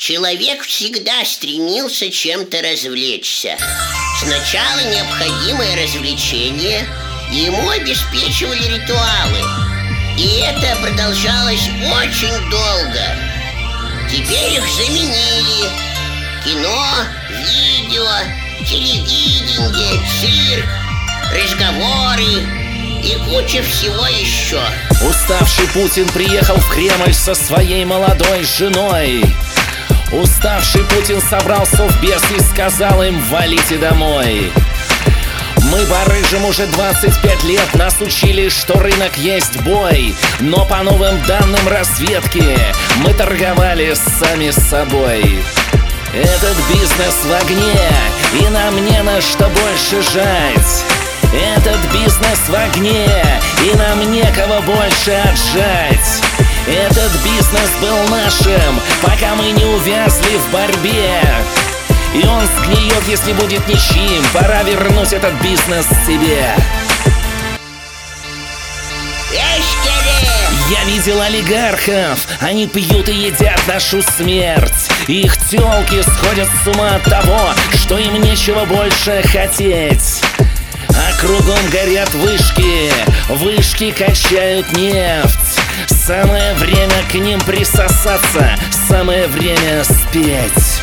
Человек всегда стремился чем-то развлечься. Сначала необходимое развлечение ему обеспечивали ритуалы. И это продолжалось очень долго. Теперь их заменили кино, видео, телевидение, цирк, разговоры и куча всего еще. Уставший Путин приехал в Кремль со своей молодой женой. Уставший Путин собрал совбез и сказал им: валите домой. Мы барыжим уже 25 лет, нас учили, что рынок есть бой. Но по новым данным разведки мы торговали сами с собой. Этот бизнес в огне, и нам не на что больше жать. Этот бизнес в огне, и нам некого больше отжать. Этот бизнес был нашим, пока мы не увязли в борьбе. И он сгниет, если будет ничьим. Пора вернуть этот бизнес себе. Я видел олигархов, они пьют и едят нашу смерть. Их тёлки сходят с ума от того, что им нечего больше хотеть. А кругом горят вышки, вышки качают нефть. Самое время к ним присосаться, самое время спеть.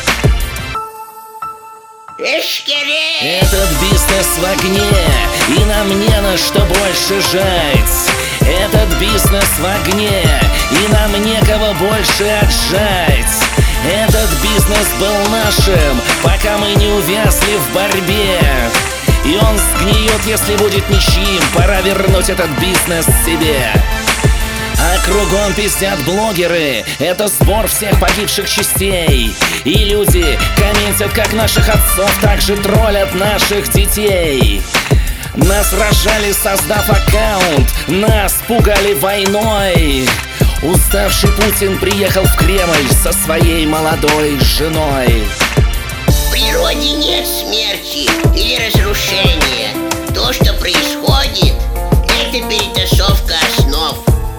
Этот бизнес в огне, и нам не на что больше жать. Этот бизнес в огне, и нам некого больше отжать. Этот бизнес был нашим, пока мы не увязли в борьбе. И он сгниет, если будет ничьим. Пора вернуть этот бизнес себе. А кругом пиздят блогеры, это сбор всех погибших частей. И люди комментят, как наших отцов, так же троллят наших детей. Нас рожали, создав аккаунт, нас пугали войной. Уставший Путин приехал в Кремль со своей молодой женой. В природе нет смерти или разрушения. То, что происходит, это перетасовка основ.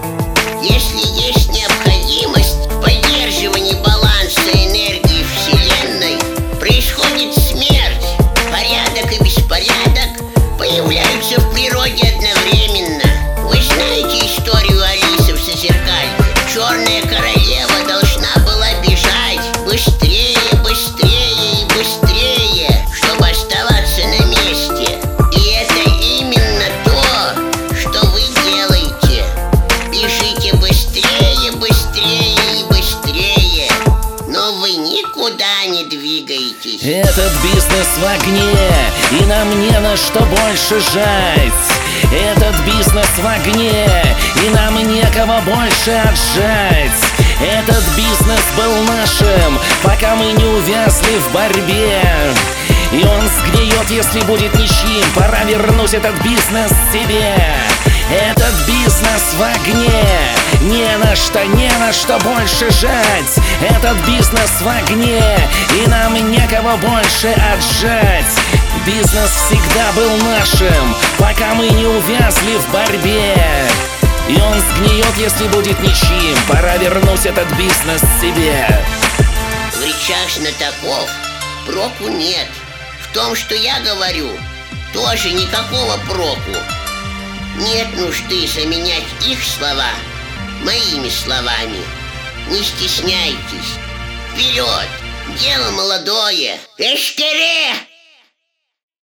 Если есть необходимость в поддерживании баланса энергии Вселенной, происходит смерть. Порядок и беспорядок появляются в природе одновременно. Вы знаете историю Алисы в Зазеркалье? Черная королева должна была бежать быстрее, быстрее и быстрее, чтобы оставаться на месте. И это именно то, что вы делаете. Бежите быстрее, быстрее и быстрее, но вы никуда не двигаетесь. Этот бизнес в огне, и нам не на что больше жать. Этот бизнес в огне, и нам некого больше отжать. Этот бизнес был нашим, пока мы не увязли в борьбе. И он сгниет, если будет ничьим. Пора вернуть этот бизнес себе. Этот бизнес в огне, не на что больше жать. Этот бизнес в огне, и нам некого больше отжать. Бизнес всегда был нашим, пока мы не увязли в борьбе. И он сгниет, если будет ничьим. Пора вернуть этот бизнес себе. В речах знатоков проку нет. В том, что я говорю, тоже никакого проку. Нет нужды заменять их слова моими словами. Не стесняйтесь. Вперед! Дело молодое. Эшкере!